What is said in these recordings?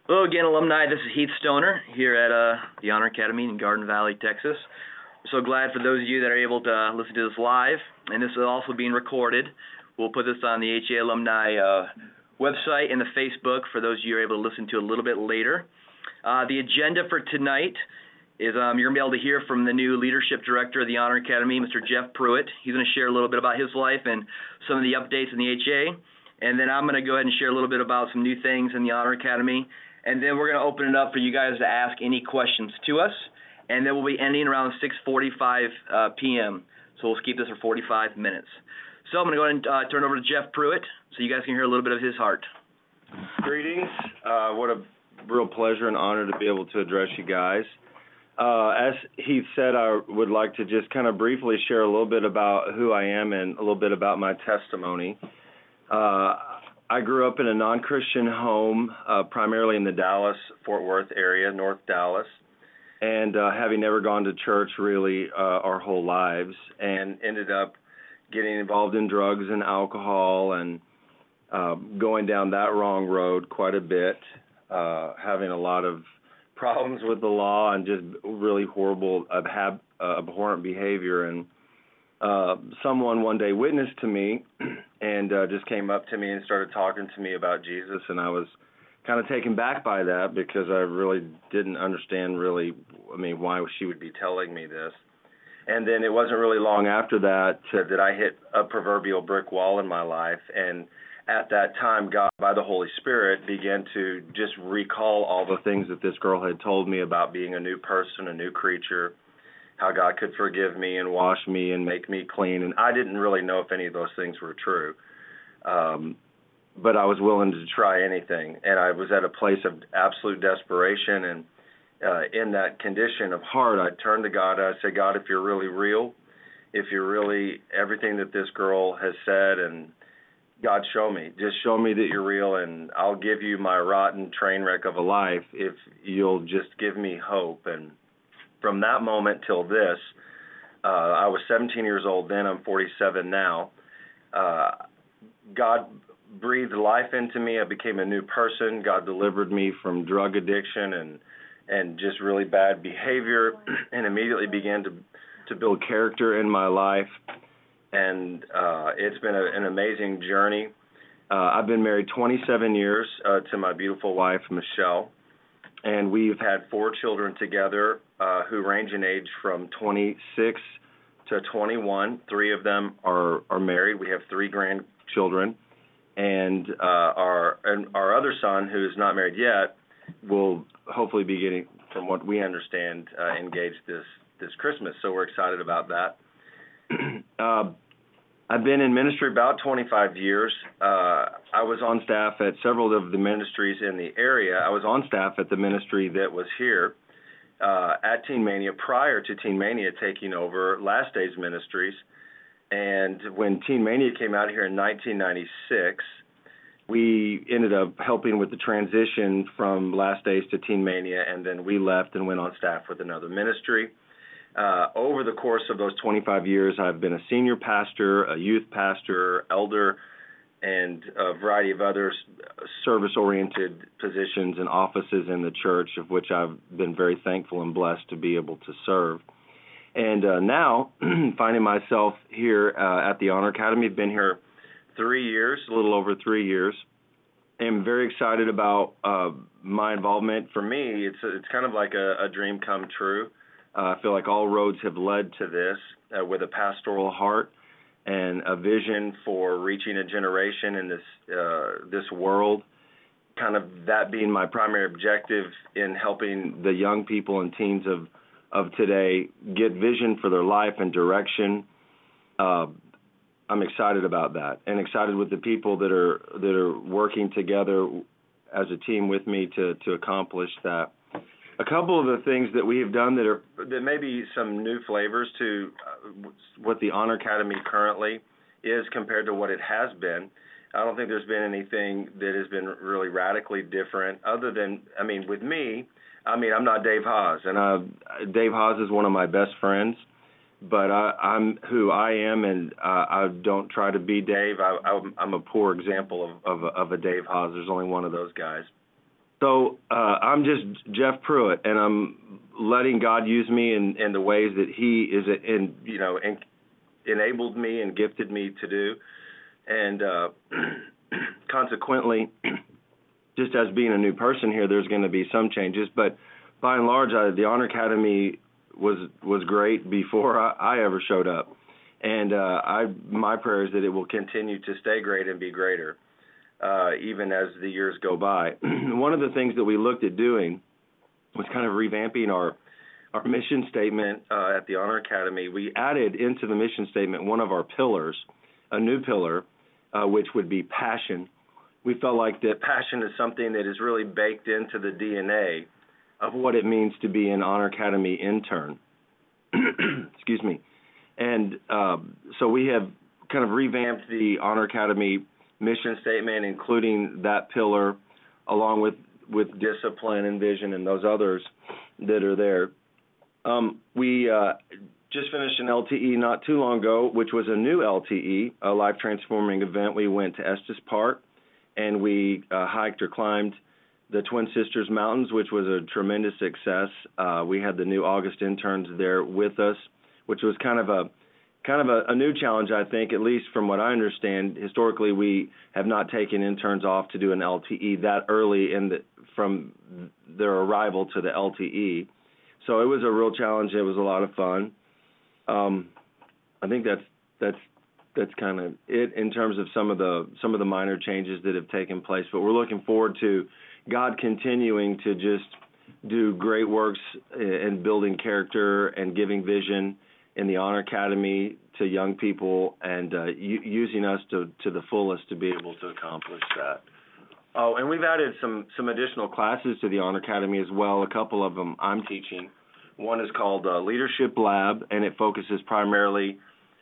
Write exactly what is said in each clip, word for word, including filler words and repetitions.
Hello again, alumni. This is Heath Stoner here at uh, the Honor Academy in Garden Valley, Texas. We're so glad for those of you that are able to uh, listen to this live, and this is also being recorded. We'll put this on the H A Alumni uh, website and the Facebook for those of you who are able to listen to a little bit later. Uh, the agenda for tonight is um, you're going to be able to hear from the new Leadership Director of the Honor Academy, Mister Jeff Pruitt. He's going to share a little bit about his life and some of the updates in the H A. And then I'm going to go ahead and share a little bit about some new things in the Honor Academy. And then we're going to open it up for you guys to ask any questions to us. And then we'll be ending around six forty-five uh, p m So we'll keep this for forty-five minutes. So I'm going to go ahead and uh, turn it over to Jeff Pruitt so you guys can hear a little bit of his heart. Greetings. Uh, what a real pleasure and honor to be able to address you guys. Uh, as Heath said, I would like to just kind of briefly share a little bit about who I am and a little bit about my testimony. Uh, I grew up in a non-Christian home, uh, primarily in the Dallas-Fort Worth area, North Dallas, and uh, having never gone to church really uh, our whole lives, and ended up getting involved in drugs and alcohol and uh, going down that wrong road quite a bit, uh, having a lot of problems with the law and just really horrible, abhab- uh, abhorrent behavior. And Uh, someone one day witnessed to me and uh, just came up to me and started talking to me about Jesus, and I was kind of taken back by that because I really didn't understand really, I mean, why she would be telling me this. And then it wasn't really long after that uh, that I hit a proverbial brick wall in my life, and at that time, God, by the Holy Spirit, began to just recall all the things that this girl had told me about being a new person, a new creature, how God could forgive me and wash me and make me clean. And I didn't really know if any of those things were true. Um, but I was willing to try anything. And I was at a place of absolute desperation. And uh, in that condition of heart, I turned to God. I said, God, if you're really real, if you're really everything that this girl has said, and God, show me. Just show me that you're real, and I'll give you my rotten train wreck of a life if you'll just give me hope. And from that moment till this, uh, I was seventeen years old then, I'm forty-seven now. Uh, God breathed life into me. I became a new person. God delivered me from drug addiction and and just really bad behavior, and immediately began to to build character in my life. And uh, it's been a, an amazing journey. Uh, I've been married twenty-seven years uh, to my beautiful wife, Michelle. And we've had four children together uh, who range in age from twenty-six to twenty-one. Three of them are, are married. We have three grandchildren. And uh, our and our other son, who's not married yet, will hopefully be getting, from what we understand, uh, engaged this, this Christmas. So we're excited about that. uh, I've been in ministry about twenty-five years. Uh, I was on staff at several of the ministries in the area. I was on staff at the ministry that was here uh, at Teen Mania prior to Teen Mania taking over Last Days Ministries. And when Teen Mania came out here in nineteen ninety-six, we ended up helping with the transition from Last Days to Teen Mania, and then we left and went on staff with another ministry. Uh, over the course of those twenty-five years, I've been a senior pastor, a youth pastor, elder, and a variety of other service-oriented positions and offices in the church, of which I've been very thankful and blessed to be able to serve. And uh, now, finding myself here uh, at the Honor Academy, I've been here three years, a little over three years. I'm very excited about uh, my involvement. For me, it's it's kind of like a, a dream come true. Uh, I feel like all roads have led to this uh, with a pastoral heart and a vision for reaching a generation in this uh, this world, kind of that being my primary objective in helping the young people and teens of, of today get vision for their life and direction. Uh, I'm excited about that, and excited with the people that are that are working together as a team with me to, to accomplish that. A couple of the things that we have done that are that may be some new flavors to uh, what the Honor Academy currently is compared to what it has been. I don't think there's been anything that has been really radically different other than, I mean, with me, I mean, I'm not Dave Haas, and I, Dave Haas is one of my best friends, but I, I'm who I am, and uh, I don't try to be Dave. I, I'm, I'm a poor example of, of, of a Dave Haas. There's only one of those guys. So uh, I'm just Jeff Pruitt, and I'm letting God use me in, in the ways that He is, in you know, en- enabled me and gifted me to do, and uh, consequently, just as being a new person here, there's going to be some changes. But by and large, I, the Honor Academy was was great before I, I ever showed up, and uh, I my prayer is that it will continue to stay great and be greater. Uh, even as the years go by. One of the things that we looked at doing was kind of revamping our our mission statement uh, at the Honor Academy. We added into the mission statement one of our pillars, a new pillar, uh, which would be passion. We felt like that passion is something that is really baked into the D N A of what it means to be an Honor Academy intern. Excuse me. And uh, so we have kind of revamped the Honor Academy mission statement, including that pillar, along with, with discipline and vision and those others that are there. Um, we uh, just finished an L T E not too long ago, which was a new L T E, a life-transforming event. We went to Estes Park, and we uh, hiked or climbed the Twin Sisters Mountains, which was a tremendous success. Uh, we had the new August interns there with us, which was kind of a Kind of a, a new challenge, I think, at least from what I understand. Historically, we have not taken interns off to do an L T E that early in the, from their arrival to the L T E. So it was a real challenge. It was a lot of fun. Um, I think that's that's that's kind of it in terms of some of the some of the minor changes that have taken place. But we're looking forward to God continuing to just do great works in building character and giving vision in the Honor Academy to young people, and uh, u- using us to, to the fullest to be able to accomplish that. Oh, and we've added some, some additional classes to the Honor Academy as well. A couple of them I'm teaching. One is called uh, Leadership Lab, and it focuses primarily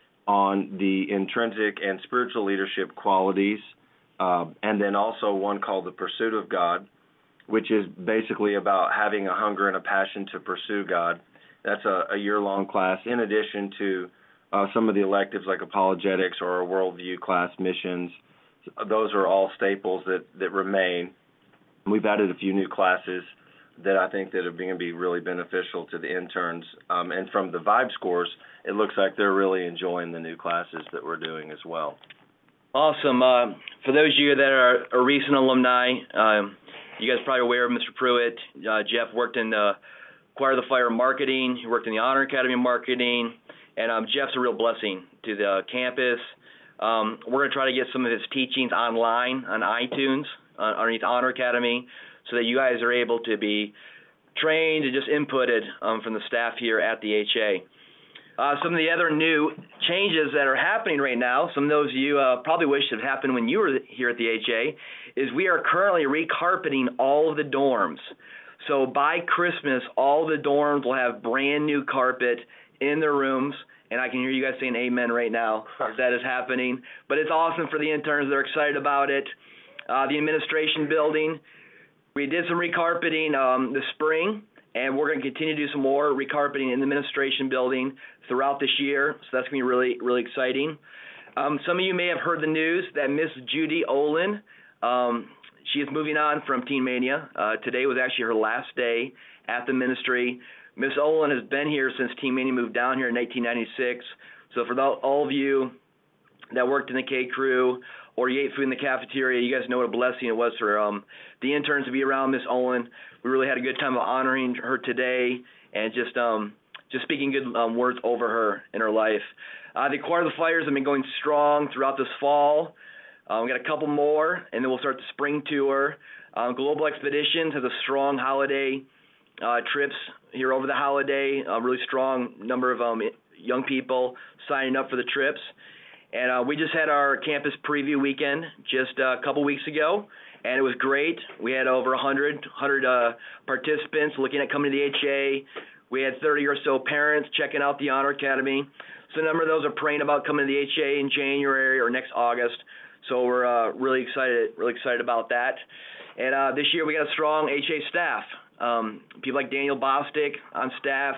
on the intrinsic and spiritual leadership qualities, uh, and then also one called The Pursuit of God, which is basically about having a hunger and a passion to pursue God. That's a, a year-long class, in addition to uh, some of the electives like apologetics or a worldview class, missions. Those are all staples that, that remain. We've added a few new classes that I think that are going to be really beneficial to the interns. Um, and from the Vibe scores, it looks like they're really enjoying the new classes that we're doing as well. Awesome. Uh, for those of you that are, are recent alumni, um, you guys are probably aware of Mister Pruitt. Uh, Jeff worked in the Choir of the Fire marketing. He worked in the Honor Academy marketing, and um, Jeff's a real blessing to the campus. Um, we're going to try to get some of his teachings online on iTunes uh, underneath Honor Academy, so that you guys are able to be trained and just inputted um, from the staff here at the H A. Uh, some of the other new changes that are happening right now, some of those you uh, probably wish had happened when you were here at the H A, is we are currently recarpeting all of the dorms. So by Christmas, all the dorms will have brand new carpet in their rooms, and I can hear you guys saying amen right now. That is happening. But it's awesome for the interns. They're excited about it. Uh, the administration building, we did some recarpeting um, this spring, and we're going to continue to do some more recarpeting in the administration building throughout this year. So that's going to be really, really exciting. Um, some of you may have heard the news that Miss Judy Olin, um, she is moving on from Teen Mania. Uh, today was actually her last day at the ministry. Miss Olin has been here since Teen Mania moved down here in nineteen ninety-six. So for the, all of you that worked in the K crew or you ate food in the cafeteria, you guys know what a blessing it was for um, the interns to be around Miss Olin. We really had a good time of honoring her today and just um, just speaking good um, words over her in her life. Uh, the Choir of the Fires have been going strong throughout this fall. Uh, we got a couple more, and then we'll start the spring tour. Uh, Global Expeditions has a strong holiday uh, trips here over the holiday. A really strong number of um, young people signing up for the trips. And uh, we just had our campus preview weekend just uh, a couple weeks ago, and it was great. We had over one hundred, one hundred uh, participants looking at coming to the H A. We had thirty or so parents checking out the Honor Academy. So a number of those are praying about coming to the H A in January or next August. So we're uh, really excited, really excited about that. And uh, this year we got a strong H A staff. Um, people like Daniel Bostic on staff,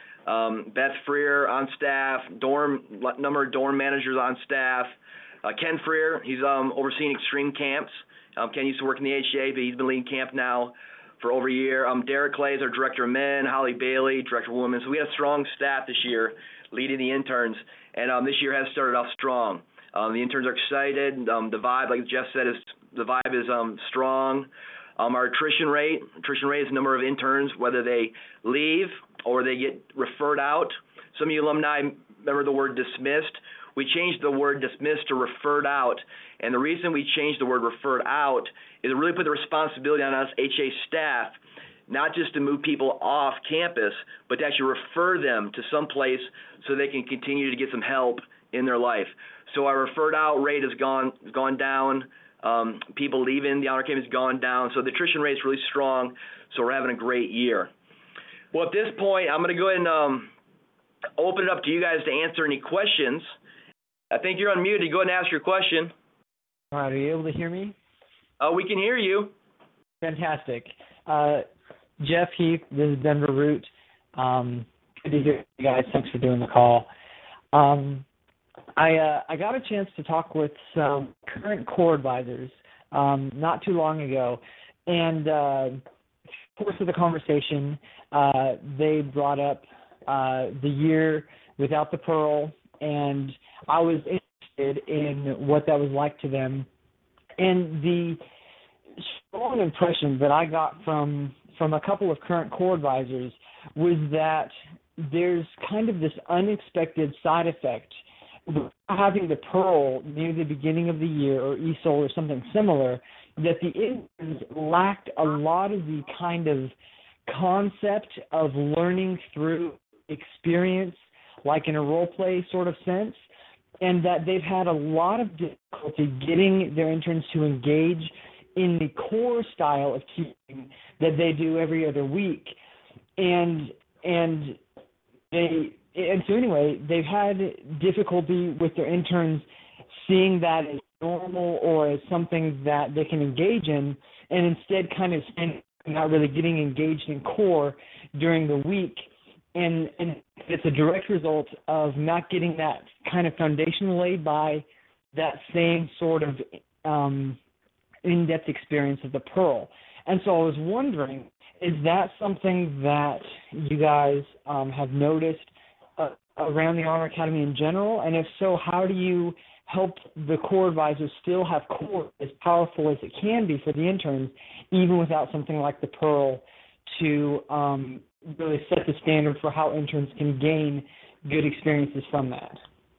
um, Beth Freer on staff, dorm number of dorm managers on staff. Uh, Ken Freer, he's um, overseeing extreme camps Um, Ken used to work in the H C A, but he's been leading camp now for over a year. Um, Derek Clay is our director of men, Holly Bailey, director of women. So we had a strong staff this year leading the interns, and um, this year has started off strong. Um, the interns are excited. Um, the vibe, like Jeff said, is the vibe is um, strong. Um, our attrition rate, attrition rate is the number of interns, whether they leave or they get referred out. Some of you alumni remember the word dismissed. We changed the word dismissed to referred out, and the reason we changed the word referred out is to really put the responsibility on us H A staff, not just to move people off campus, but to actually refer them to some place so they can continue to get some help in their life. So our referred out rate has gone gone down. Um, people leaving the Honor Academy has gone down. So the attrition rate is really strong. So we're having a great year. Well, at this point, I'm going to go ahead and um, open it up to you guys to answer any questions. I think you're unmuted. Go ahead and ask your question. All right, are you able to hear me? Uh, we can hear you. Fantastic. Uh, Jeff, Heath, this is Denver Root. Um, good to hear you guys. Thanks for doing the call. Um, I uh, I got a chance to talk with some current core advisors um, not too long ago, and uh, in the course of the conversation, uh, they brought up uh, the year without the Pearl, and I was interested in what that was like to them. And the strong impression that I got from from a couple of current core advisors was that there's kind of this unexpected side effect having the Pearl near the beginning of the year, or E S O L or something similar, that the interns lacked a lot of the kind of concept of learning through experience, like in a role play sort of sense, and that they've had a lot of difficulty getting their interns to engage in the core style of teaching that they do every other week. And and they and so anyway, they've had difficulty with their interns seeing that as normal or as something that they can engage in, and instead kind of not really getting engaged in core during the week. And, and it's a direct result of not getting that kind of foundation laid by that same sort of um, in-depth experience of the Pearl. And so I was wondering, is that something that you guys um, have noticed uh, around the Honor Academy in general? And if so, how do you help the core advisors still have core as powerful as it can be for the interns, even without something like the Pearl to um, really set the standard for how interns can gain good experiences from that?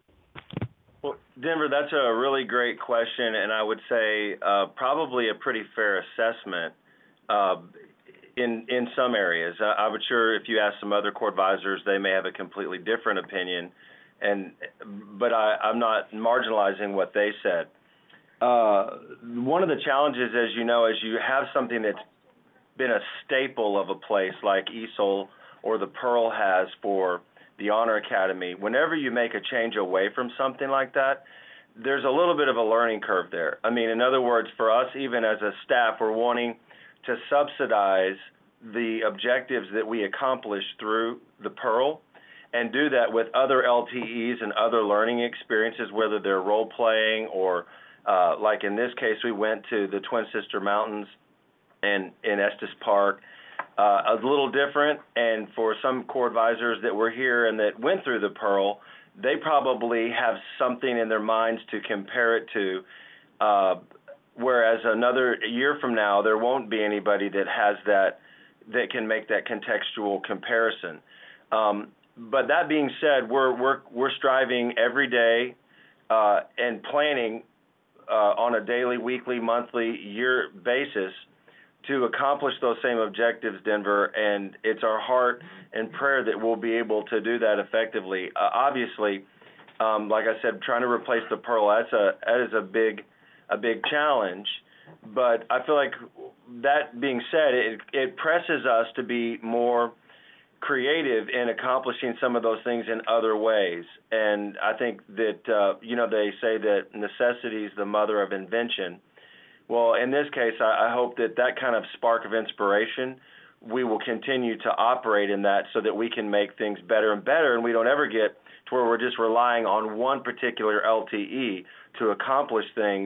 Well, Denver, that's a really great question, and I would say uh, probably a pretty fair assessment uh, in in some areas. I, I would sure if you ask some other core advisors, they may have a completely different opinion, and but I, I'm not marginalizing what they said. Uh, one of the challenges, as you know, is you have something that's been a staple of a place like E S O L or the Pearl has for the Honor Academy. Whenever you make a change away from something like that, there's a little bit of a learning curve there. I mean, in other words, for us, even as a staff, we're wanting to subsidize the objectives that we accomplish through the Pearl and do that with other L T Es and other learning experiences, whether they're role-playing or, uh, like in this case, we went to the Twin Sister Mountains and in Estes Park. Uh, a little different, and for some core advisors that were here and that went through the Pearl, they probably have something in their minds to compare it to, uh, whereas another year from now, there won't be anybody that has that, that can make that contextual comparison. Um, but that being said, we're, we're, we're striving every day uh, and planning uh, on a daily, weekly, monthly, year basis to accomplish those same objectives, Denver, and it's our heart and prayer that we'll be able to do that effectively. Uh, obviously, um, like I said, trying to replace the Pearl, that's a, that is a big, a big challenge, but I feel like that being said, it, it presses us to be more creative in accomplishing some of those things in other ways, and I think that, uh, you know, they say that necessity is the mother of invention. Well, in this case, I, I hope that that kind of spark of inspiration, we will continue to operate in that so that we can make things better and better, and we don't ever get to where we're just relying on one particular L T E to accomplish things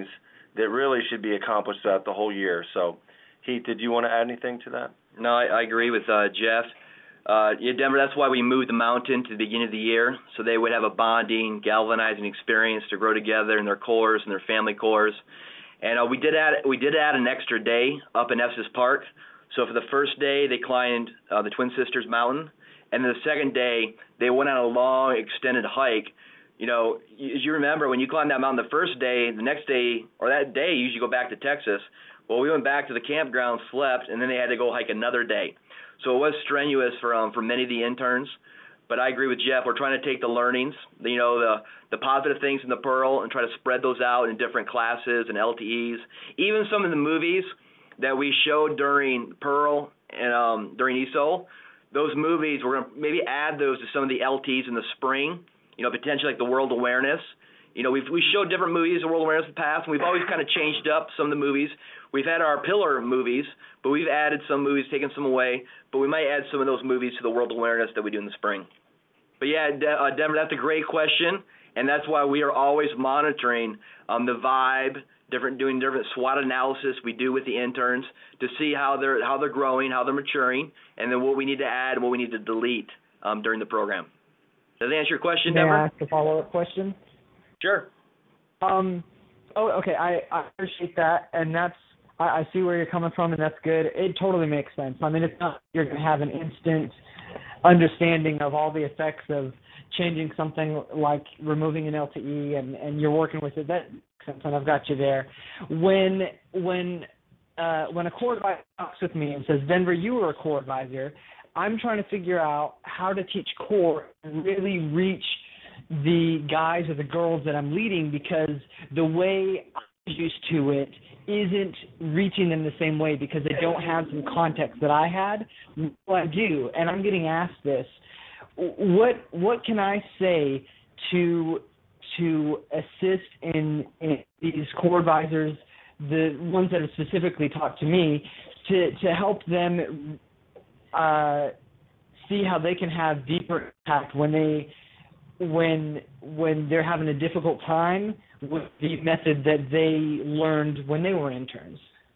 that really should be accomplished throughout the whole year. So, Heath, did you want to add anything to that? No, I, I agree with uh, Jeff. Uh, yeah, Denver, that's why we moved the mountain to the beginning of the year, so they would have a bonding, galvanizing experience to grow together in their cores and their family cores. And uh, we did add we did add an extra day up in Estes Park. So for the first day, they climbed uh, the Twin Sisters Mountain, and then the second day, they went on a long, extended hike. You know, as you remember, when you climb that mountain the first day, the next day, or that day, you usually go back to Texas. Well, we went back to the campground, slept, and then they had to go hike another day. So it was strenuous for um, for many of the interns. But I agree with Jeff. We're trying to take the learnings, you know, the the positive things in the Pearl, and try to spread those out in different classes and L T Es. Even some of the movies that we showed during Pearl and um, during E S O L, those movies, we're going to maybe add those to some of the L Ts in the spring, you know, potentially like the World Awareness. You know, we've we showed different movies of World Awareness in the past, and we've always kind of changed up some of the movies. We've had our pillar movies, but we've added some movies, taken some away, but we might add some of those movies to the World Awareness that we do in the spring. But yeah, De- uh, Denver, that's a great question, and that's why we are always monitoring um, the vibe, different doing different SWOT analysis we do with the interns to see how they're how they're growing, how they're maturing, and then what we need to add and what we need to delete um, during the program. Does that answer your question, May Denver? I ask a follow-up question? Sure. Um. Oh, okay. I, I appreciate that, and that's I, I see where you're coming from, and that's good. It totally makes sense. I mean, it's not you're going to have an instant understanding of all the effects of changing something like removing an L T E, and, and you're working with it. That makes sense, and I've got you there. When when uh, when a core advisor talks with me and says, Denver, you were a core advisor, I'm trying to figure out how to teach core and really reach the guys or the girls that I'm leading, because the way I'm used to it isn't reaching them the same way because they don't have some context that I had. Well, I do, and I'm getting asked this. What what can I say to to assist in, in these core advisors, the ones that have specifically talked to me, to, to help them uh, see how they can have deeper impact when they when when they're having a difficult time with the method that they learned when they were interns?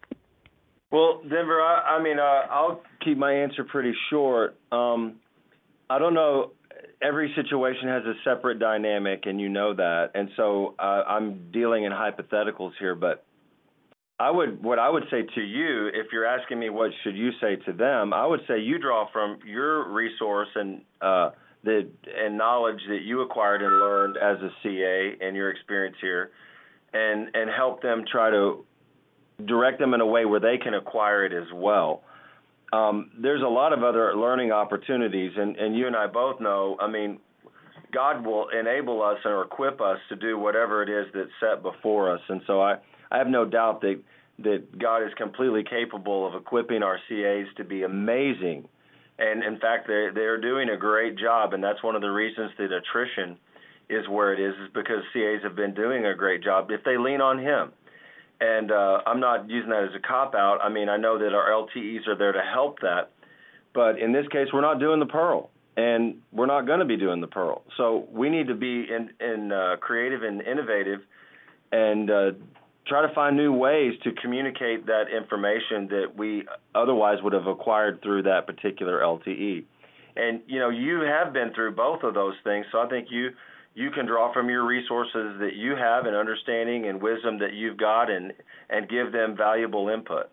Well, Denver, I, I mean, uh, I'll keep my answer pretty short. Um, I don't know. Every situation has a separate dynamic, and you know that. And so uh, I'm dealing in hypotheticals here, but I would what I would say to you, if you're asking me what should you say to them, I would say you draw from your resource and uh, the and knowledge that you acquired and learned as a C A and your experience here, and and help them try to direct them in a way where they can acquire it as well. Um, there's a lot of other learning opportunities, and, and you and I both know, I mean, God will enable us or equip us to do whatever it is that's set before us. And so I, I have no doubt that, that God is completely capable of equipping our C As to be amazing. And, in fact, they're, they're doing a great job, and that's one of the reasons that attrition is where it is, is because C As have been doing a great job if they lean on Him. And uh, I'm not using that as a cop-out. I mean, I know that our L T Es are there to help that. But in this case, we're not doing the Pearl, and we're not going to be doing the Pearl. So we need to be in, in uh, creative and innovative and uh, try to find new ways to communicate that information that we otherwise would have acquired through that particular L T E. And, you know, you have been through both of those things, so I think you – you can draw from your resources that you have and understanding and wisdom that you've got and, and give them valuable input.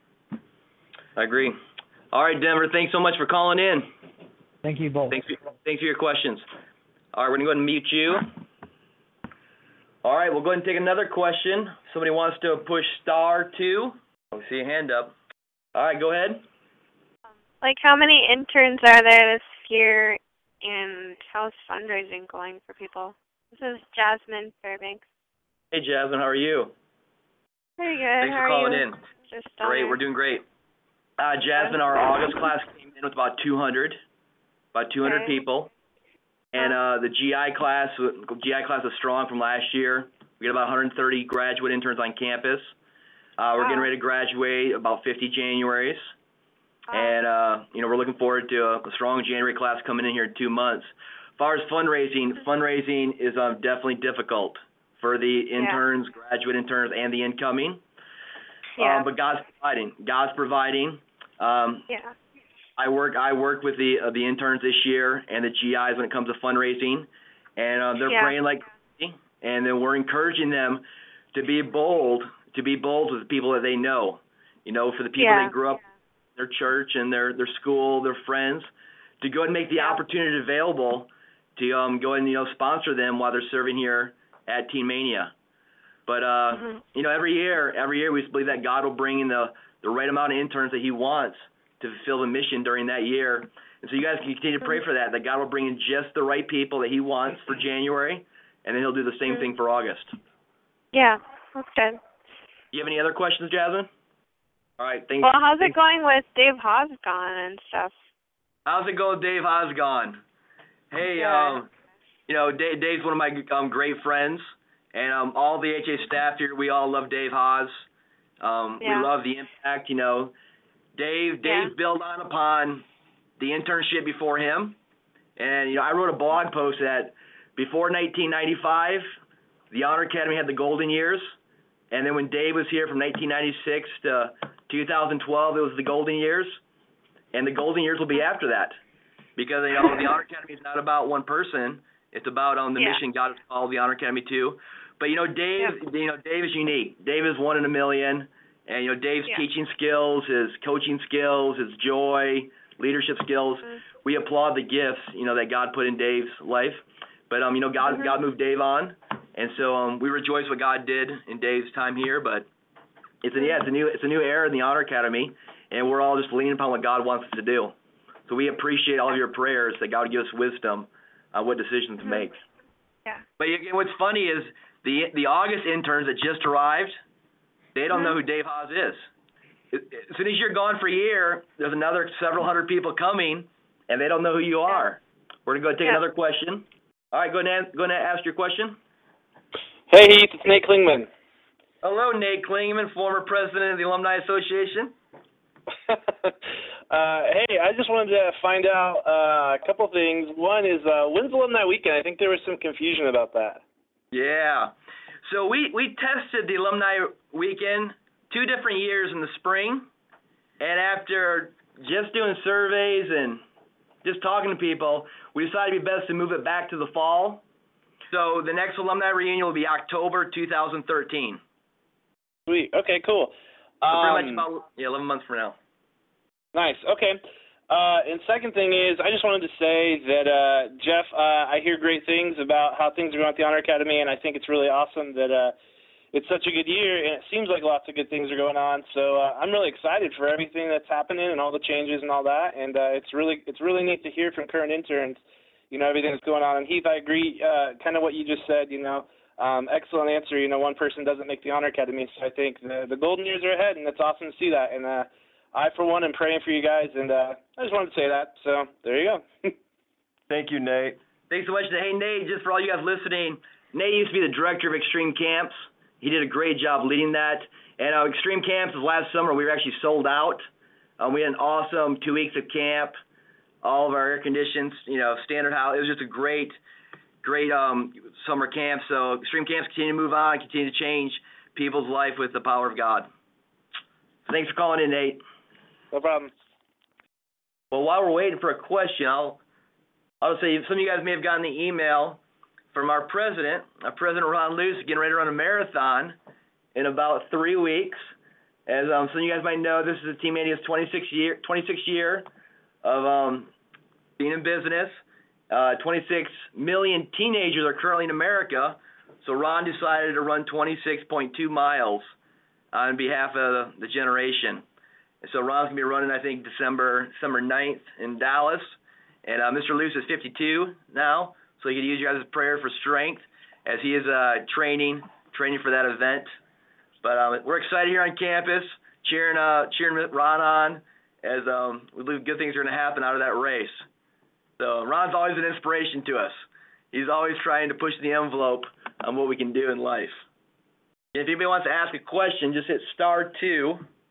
I agree. All right, Denver, thanks so much for calling in. Thank you both. Thanks for, thanks for your questions. All right, we're going to go ahead and mute you. All right, we'll go ahead and take another question. Somebody wants to push star two. I see a hand up. All right, go ahead. Like, how many interns are there this year? And how's fundraising going for people? This is Jasmine Fairbanks. Hey, Jasmine, how are you? Pretty good. Thanks how for calling are you? in. Just great, honored. We're doing great. Uh, Jasmine, our August class came in with about two hundred, about two hundred okay. people. And uh, the G I class, G I class is strong from last year. We got about one hundred thirty graduate interns on campus. Uh, we're wow. getting ready to graduate about fifty Januaries. And, uh, you know, we're looking forward to a, a strong January class coming in here in two months. As far as fundraising, fundraising is um, definitely difficult. for the Yeah. interns, graduate interns, and the incoming. Yeah. Um, but God's providing. God's providing. Um, yeah. I work. I work with the uh, the interns this year and the G Is when it comes to fundraising, and uh, they're Yeah. praying like crazy, and then we're encouraging them to be bold, to be bold with the people that they know. You know, for the people Yeah. they grew up, in their church and their their school, their friends, to go ahead and make the Yeah. opportunity available to um go ahead and you know sponsor them while they're serving here at Teen Mania. But uh, Mhm. you know, every year, every year we believe that God will bring in the the right amount of interns that He wants to fulfill the mission during that year. And so you guys can continue to pray for that, that God will bring in just the right people that He wants for January, and then He'll do the same Mhm. thing for August. Yeah, that's good. Do you have any other questions, Jasmine? All right, thanks. Well, how's it thanks. going with Dave Hosgon and stuff? How's it going, Dave Hosgon? Hey, Good. um, you know, Dave, Dave's one of my um, great friends, and um, all the H A staff here, we all love Dave Hos. Um, Yeah. We love the impact, you know. Dave, Dave Yeah. built on upon the internship before him, and you know, I wrote a blog post that before nineteen ninety-five, the Honor Academy had the golden years, and then when Dave was here from nineteen ninety-six to two thousand twelve, it was the golden years, and the golden years will be after that, because you know the Honor Academy is not about one person; it's about um, the Yeah. mission God has called the Honor Academy to. But you know, Dave, Yeah. you know, Dave is unique. Dave is one in a million. And, you know, Dave's Yeah. teaching skills, his coaching skills, his joy, leadership skills, Mhm. we applaud the gifts, you know, that God put in Dave's life. But, um, you know, God Mhm. God moved Dave on. And so um, we rejoice what God did in Dave's time here. But it's a, yeah, it's a new it's a new era in the Honor Academy, and we're all just leaning upon what God wants us to do. So we appreciate all of your prayers that God would give us wisdom on what decisions to Mhm. make. Yeah. But again, what's funny is the the August interns that just arrived, they don't Mhm. know who Dave Haas is. As soon as you're gone for a year, there's another several hundred people coming, and they don't know who you are. We're going to go take Yeah. another question. All right, go ahead, and, go ahead and ask your question. Hey Heath, it's Nate Klingman. Hello, Nate Klingman, former president of the Alumni Association. uh, hey, I just wanted to find out uh, a couple things. One is, uh, when's Alumni Weekend? I think there was some confusion about that. Yeah. So we, we tested the Alumni Weekend two different years in the spring, and after just doing surveys and just talking to people, we decided it'd be best to move it back to the fall. So the next alumni reunion will be October two thousand thirteen. Sweet. Okay, cool. So Um, pretty much about yeah, eleven months from now. Nice. Okay. Uh, and second thing is, I just wanted to say that, uh, Jeff, uh, I hear great things about how things are going at the Honor Academy, and I think it's really awesome that uh, it's such a good year, and it seems like lots of good things are going on. So uh, I'm really excited for everything that's happening and all the changes and all that, and uh, it's really it's really neat to hear from current interns, you know, everything that's going on. And Heath, I agree, uh, kind of what you just said, you know, um, excellent answer. You know, one person doesn't make the Honor Academy, so I think the, the golden years are ahead, and it's awesome to see that. And uh, I, for one, am praying for you guys, and uh, I just wanted to say that. So there you go. Thank you, Nate. Thanks so much. Hey, Nate, just for all you guys listening, Nate used to be the director of Extreme Camps. He did a great job leading that. And uh, Extreme Camps, last summer, we were actually sold out. Um, we had an awesome two weeks of camp, all of our air conditions, you know, standard house. It was just a great, great um, summer camp. So Extreme Camps continue to move on, continue to change people's life with the power of God. So thanks for calling in, Nate. No problem. Well, while we're waiting for a question, I'll I'll say some of you guys may have gotten the email from our president, our President Ron Luce, getting ready to run a marathon in about three weeks. As um, some of you guys might know, this is Teen Mania's twenty-sixth year, twenty-sixth year of um, being in business. Uh, twenty-six million teenagers are currently in America, so Ron decided to run twenty-six point two miles on behalf of the generation. And so Ron's going to be running, I think, December December ninth in Dallas. And uh, Mister Luce is fifty-two now, so you can use your guys' prayer for strength as he is uh, training training for that event. But um, we're excited here on campus, cheering uh, cheering Ron on as um, we believe good things are going to happen out of that race. So Ron's always an inspiration to us. He's always trying to push the envelope on what we can do in life. If anybody wants to ask a question, just hit star two.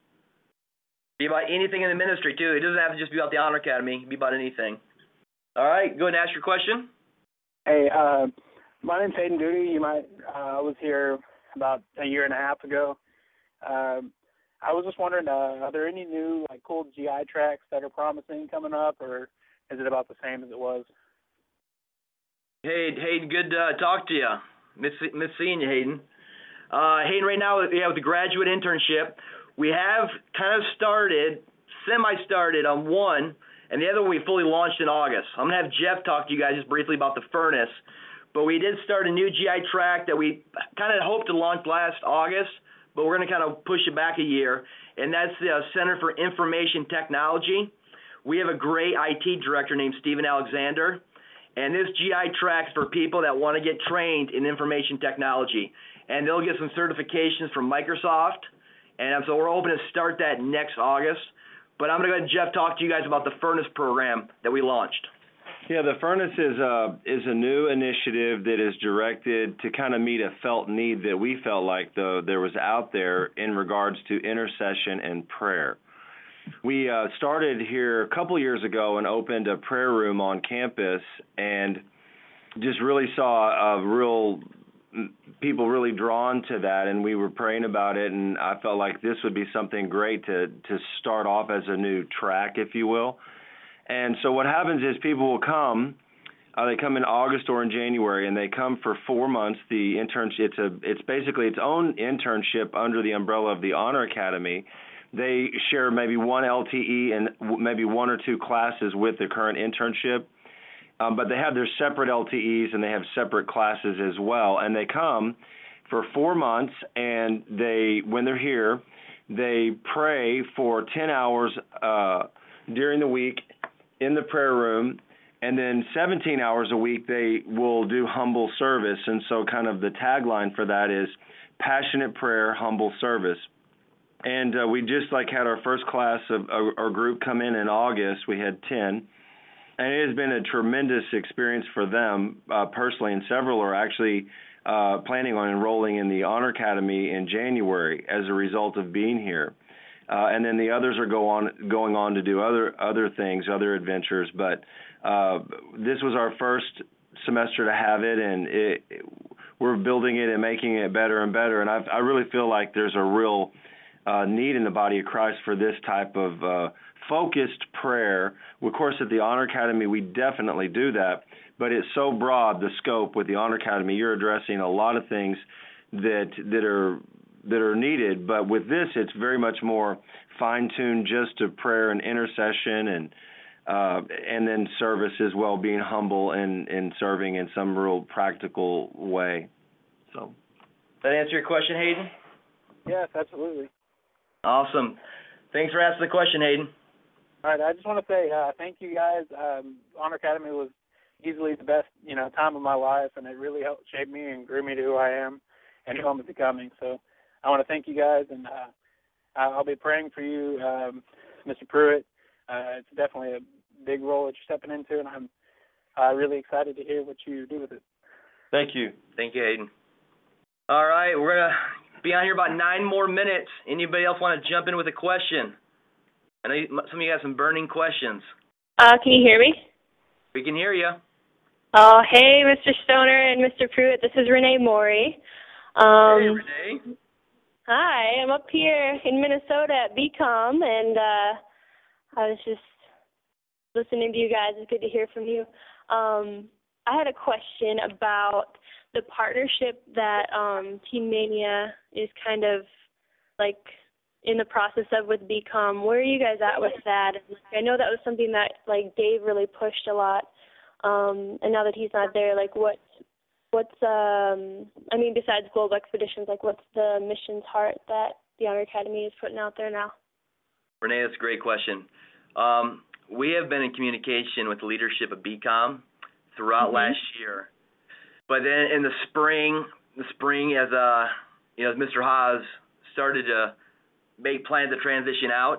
Be about anything in the ministry, too. It doesn't have to just be about the Honor Academy. It can be about anything. All right, go ahead and ask your question. Hey, uh, My name's Hayden Duty. You might, uh, I was here about a year and a half ago. Um, I was just wondering, uh, are there any new, like, cool G I tracks that are promising coming up, or is it about the same as it was? Hey, Hayden, good to uh, talk to you. Miss, miss seeing you, Hayden. Uh, Hayden, right now, yeah, with the graduate internship, we have kind of started, semi-started on one, and the other one we fully launched in August. I'm going to have Jeff talk to you guys just briefly about the furnace, but we did start a new G I track that we kind of hoped to launch last August, but we're going to kind of push it back a year, and that's the uh, Center for Information Technology. We have a great I T director named Stephen Alexander, and this G I track's for people that want to get trained in information technology, and they'll get some certifications from Microsoft, and so we're hoping to start that next August. But I'm going to let Jeff talk to you guys about the Furnace program that we launched. Yeah, the Furnace is a, is a new initiative that is directed to kind of meet a felt need that we felt like the, there was out there in regards to intercession and prayer. We uh, started here a couple years ago and opened a prayer room on campus, and just really saw a real people really drawn to that, and we were praying about it, and I felt like this would be something great to to start off as a new track, if you will. And so what happens is people will come, uh, they come in August or in January, and they come for four months. The internship, it's a it's basically its own internship under the umbrella of the Honor Academy. They share maybe one L T E and maybe one or two classes with the current internship. Um, but they have their separate L T Es and they have separate classes as well. And they come for four months, and they, when they're here, they pray for ten hours uh, during the week in the prayer room, and then seventeen hours a week they will do humble service. And so kind of the tagline for that is passionate prayer, humble service. And uh, we just like had our first class of our, our group come in in August. We had ten. And it has been a tremendous experience for them uh, personally, and several are actually uh, planning on enrolling in the Honor Academy in January as a result of being here. Uh, and then the others are go on, going on to do other other things, other adventures. But uh, this was our first semester to have it, and it, it, we're building it and making it better and better. And I've, I really feel like there's a real uh, need in the body of Christ for this type of uh, focused prayer. Of course, at the Honor Academy, we definitely do that, but it's so broad, the scope with the Honor Academy. You're addressing a lot of things that that are that are needed, but with this, it's very much more fine-tuned just to prayer and intercession, and uh, and then service as well, being humble and, and serving in some real practical way. So, That answer your question, Hayden? Yes, absolutely. Awesome. Thanks for asking the question, Hayden. All right, I just want to say uh, thank you guys. Um, Honor Academy was easily the best, you know, time of my life, and it really helped shape me and grew me to who I am and who I'm becoming. So I want to thank you guys, and uh, I'll be praying for you, um, Mister Pruitt. Uh, it's definitely a big role that you're stepping into, and I'm uh, really excited to hear what you do with it. thank you. Thank you, Hayden. All right, we're going to be on here about nine more minutes. Anybody else want to jump in with a question? I know you, some of you have some burning questions. Uh, can you hear me? We can hear you. Oh, hey, Mister Stoner and Mister Pruitt. This is Renee Morey. Um, hey, Renee. Hi, I'm up here in Minnesota at B COM, and uh, I was just listening to you guys. It's good to hear from you. Um, I had a question about the partnership that um, Teen Mania is kind of like in the process of with B COM. Where are you guys at with that? I know that was something that like Dave really pushed a lot, um, and now that he's not there, like what, what's um, I mean, besides Global Expeditions, like what's the mission's heart that the Honor Academy is putting out there now? Renee, that's a great question. Um, we have been in communication with the leadership of B COM throughout mm-hmm. last year, but then in the spring, the spring as uh, you know, as Mister Haas started to make plans to transition out,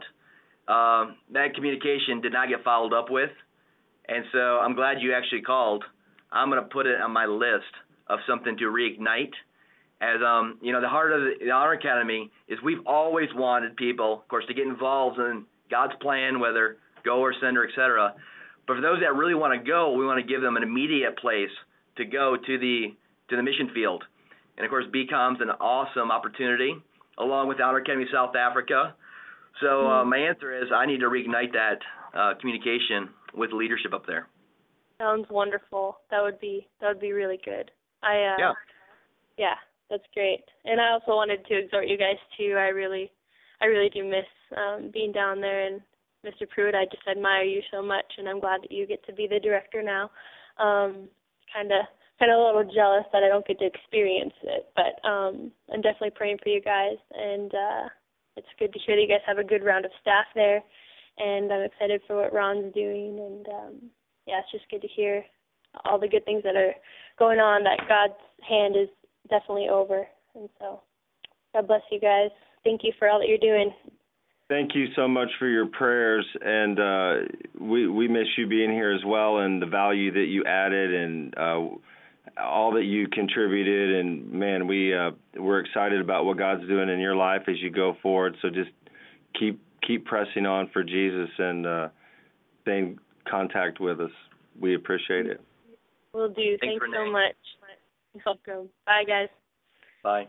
um, that communication did not get followed up with, and so I'm glad you actually called. I'm going to put it on my list of something to reignite. As um, you know, the heart of the, the Honor Academy is we've always wanted people, of course, to get involved in God's plan, whether go or send or et cetera. But for those that really want to go, we want to give them an immediate place to go to the to the mission field. And, of course, B COM's an awesome opportunity, along with Honor Academy South Africa. So uh, my answer is I need to reignite that uh, communication with leadership up there. Sounds wonderful. That would be that would be really good. I uh, yeah. Yeah, that's great. And I also wanted to exhort you guys too. I really I really do miss um, being down there. And Mister Pruitt, I just admire you so much, and I'm glad that you get to be the director now. Um, kind of kind of a little jealous that I don't get to experience it, but um, I'm definitely praying for you guys, and uh, it's good to hear that you guys have a good round of staff there, and I'm excited for what Ron's doing, and um, yeah, it's just good to hear all the good things that are going on, that God's hand is definitely over, and so God bless you guys. Thank you for all that you're doing. Thank you so much for your prayers, and uh, we we miss you being here as well, and the value that you added, and uh, all that you contributed. And man, we uh, we're excited about what God's doing in your life as you go forward. So just keep keep pressing on for Jesus, and uh, stay in contact with us. We appreciate it. Will do. Thanks, Thanks so much. You're welcome. Bye, guys. Bye.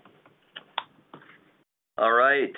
All right.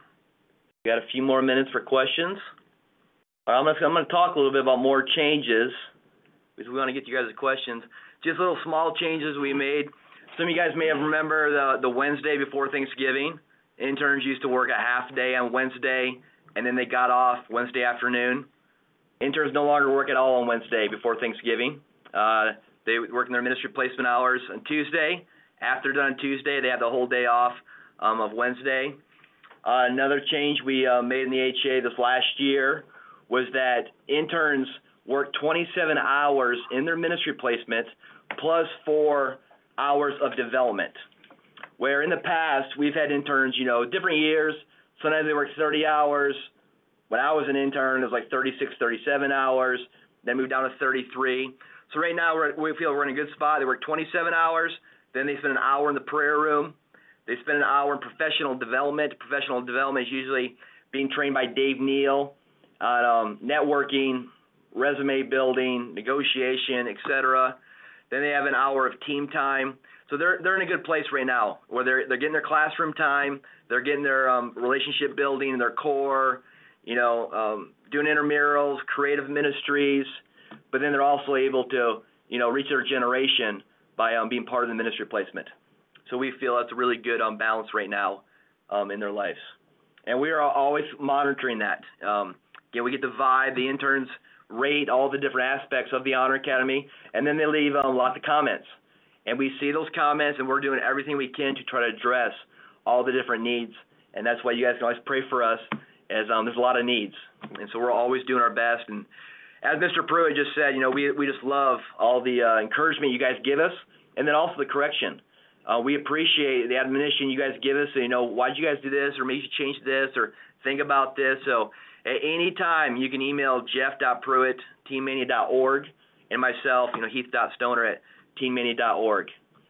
We got a few more minutes for questions. All right, I'm going to I'm going to talk a little bit about more changes because we want to get you guys the questions. Just little small changes we made. Some of you guys may have remember the the Wednesday before Thanksgiving. Interns used to work a half day on Wednesday, and then they got off Wednesday afternoon. Interns no longer work at all on Wednesday before Thanksgiving. Uh, they work in their ministry placement hours on Tuesday. After done on Tuesday, they have the whole day off um, of Wednesday. Uh, another change we uh, made in the H A this last year was that interns work twenty-seven hours in their ministry placement plus four hours of development. Where in the past, we've had interns, you know, different years. Sometimes they work thirty hours. When I was an intern, it was like thirty-six, thirty-seven hours. Then moved down to thirty-three. So right now, we're, we feel we're in a good spot. They work twenty-seven hours. Then they spend an hour in the prayer room. They spend an hour in professional development. Professional development is usually being trained by Dave Neal on um, networking, resume building, negotiation, et cetera. Then they have an hour of team time. So they're they're in a good place right now where they're they're getting their classroom time, they're getting their um, relationship building, their core, you know, um, doing intramurals, creative ministries, but then they're also able to, you know, reach their generation by um, being part of the ministry placement. So we feel that's a really good um, balance right now um, in their lives. And we are always monitoring that. Um, again, we get the vibe, the interns rate all the different aspects of the Honor Academy, and then they leave um, lots of comments. And we see those comments, and we're doing everything we can to try to address all the different needs. And that's why you guys can always pray for us, as um, there's a lot of needs. And so we're always doing our best. And as Mister Pruitt just said, you know, we we just love all the uh, encouragement you guys give us, and then also the correction. Uh, we appreciate the admonition you guys give us. So, you know, why did you guys do this, or maybe you should change this, or think about this. So at any time, you can email jeff dot pruitt at teen mania dot org, and myself, you know, heath dot stoner at teen mania dot org.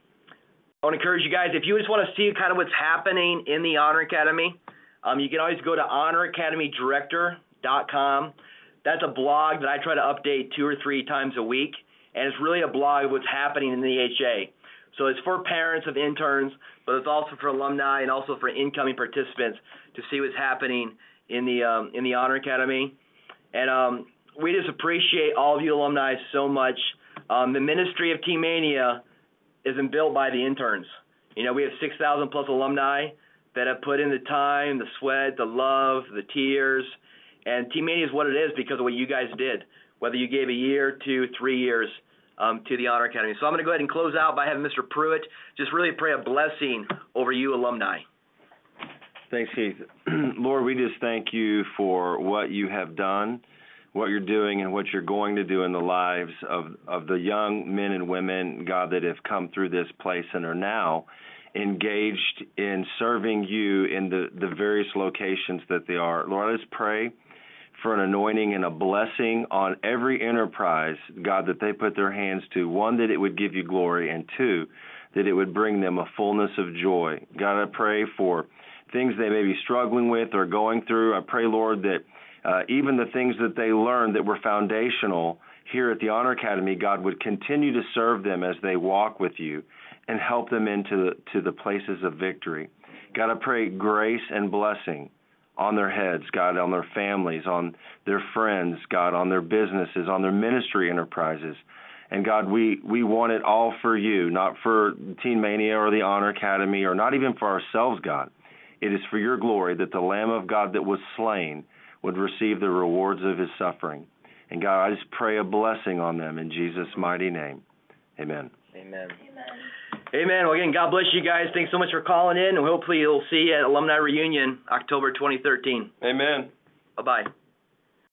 I want to encourage you guys, if you just want to see kind of what's happening in the Honor Academy, um, you can always go to honor academy director dot com. That's a blog that I try to update two or three times a week, and it's really a blog of what's happening in the H A. So it's for parents of interns, but it's also for alumni and also for incoming participants to see what's happening in the um, in the Honor Academy. And um, we just appreciate all of you alumni so much. Um, the ministry of Teen Mania isn't built by the interns. You know, we have six thousand plus alumni that have put in the time, the sweat, the love, the tears. And Teen Mania is what it is because of what you guys did, whether you gave a year, two, three years um, to the Honor Academy. So I'm going to go ahead and close out by having Mister Pruitt just really pray a blessing over you alumni. Thanks, Heath. Lord, we just thank you for what you have done, what you're doing, and what you're going to do in the lives of, of the young men and women, God, that have come through this place and are now engaged in serving you in the, the various locations that they are. Lord, I just pray for an anointing and a blessing on every enterprise, God, that they put their hands to. One, that it would give you glory, and two, that it would bring them a fullness of joy. God, I pray for things they may be struggling with or going through. I pray, Lord, that uh, even the things that they learned that were foundational here at the Honor Academy, God, would continue to serve them as they walk with you. and help them into the, to the places of victory. God, I pray grace and blessing on their heads, God, on their families, on their friends, God, on their businesses, on their ministry enterprises. And God, we, we want it all for you, not for Teen Mania or the Honor Academy, or not even for ourselves, God. It is for your glory that the Lamb of God that was slain would receive the rewards of his suffering. And God, I just pray a blessing on them in Jesus' mighty name. Amen. Amen. Amen. Well, again, God bless you guys. Thanks so much for calling in, and hopefully you'll see you at Alumni Reunion October twenty thirteen. Amen. Bye-bye.